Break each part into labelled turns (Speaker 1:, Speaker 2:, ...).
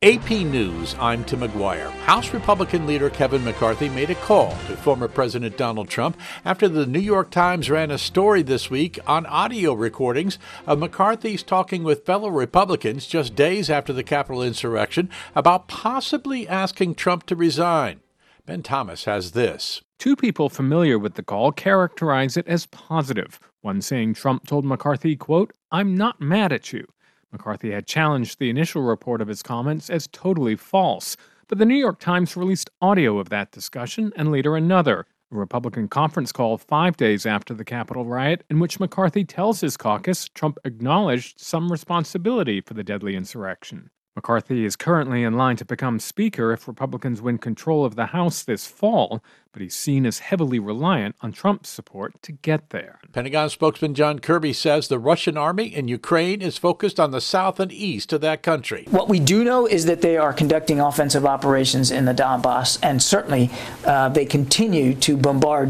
Speaker 1: AP News, I'm Tim McGuire. House Republican leader Kevin McCarthy made a call to former President Donald Trump after the New York Times ran a story this week on audio recordings of McCarthy's talking with fellow Republicans just days after the Capitol insurrection about possibly asking Trump to resign. Ben Thomas has this.
Speaker 2: Two people familiar with the call characterize it as positive. One saying Trump told McCarthy, quote, "I'm not mad at you." McCarthy had challenged the initial report of his comments as totally false, but the New York Times released audio of that discussion and later another, a Republican conference call 5 days after the Capitol riot, in which McCarthy tells his caucus Trump acknowledged some responsibility for the deadly insurrection. McCarthy is currently in line to become Speaker if Republicans win control of the House this fall, but he's seen as heavily reliant on Trump's support to get there.
Speaker 1: Pentagon spokesman John Kirby says the Russian army in Ukraine is focused on the south and east of that country.
Speaker 3: What we do know is that they are conducting offensive operations in the Donbass, and certainly they continue to bombard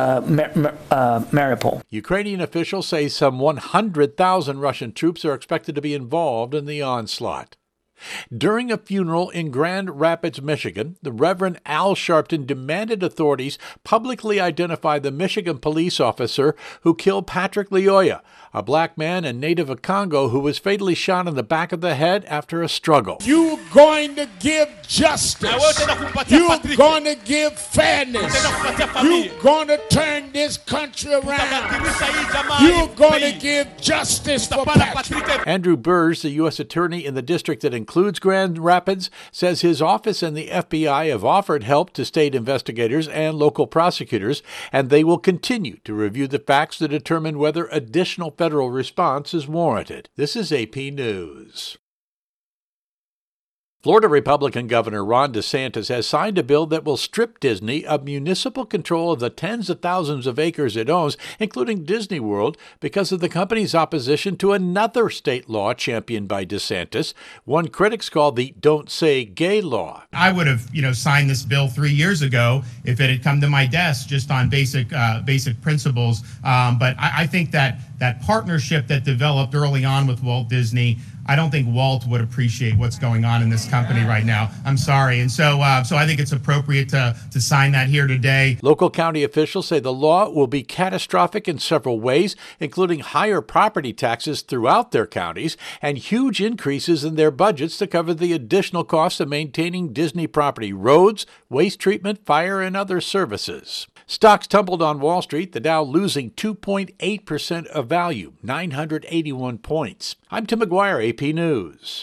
Speaker 3: Mariupol.
Speaker 1: Ukrainian officials say some 100,000 Russian troops are expected to be involved in the onslaught. During a funeral in Grand Rapids, Michigan, the Reverend Al Sharpton demanded authorities publicly identify the Michigan police officer who killed Patrick Lyoya, a black man and native of Congo who was fatally shot in the back of the head after a struggle.
Speaker 4: You're going to give justice. You're going to give fairness. You're going to turn this country around. You're going to give justice for Patrick.
Speaker 1: Andrew Burrs, the U.S. attorney in the district that includes Grand Rapids, says his office and the FBI have offered help to state investigators and local prosecutors, and they will continue to review the facts to determine whether additional federal response is warranted. This is AP News. Florida Republican Governor Ron DeSantis has signed a bill that will strip Disney of municipal control of the tens of thousands of acres it owns, including Disney World, because of the company's opposition to another state law championed by DeSantis, one critics call the Don't Say Gay law.
Speaker 5: I would have, signed this bill 3 years ago if it had come to my desk just on basic principles. But I think that partnership that developed early on with Walt Disney, I don't think Walt would appreciate what's going on in this company right now. I'm sorry. And so I think it's appropriate to sign that here today.
Speaker 1: Local county officials say the law will be catastrophic in several ways, including higher property taxes throughout their counties and huge increases in their budgets to cover the additional costs of maintaining Disney property roads, waste treatment, fire, and other services. Stocks tumbled on Wall Street, the Dow losing 2.8% of value, 981 points. I'm Tim McGuire, AP News.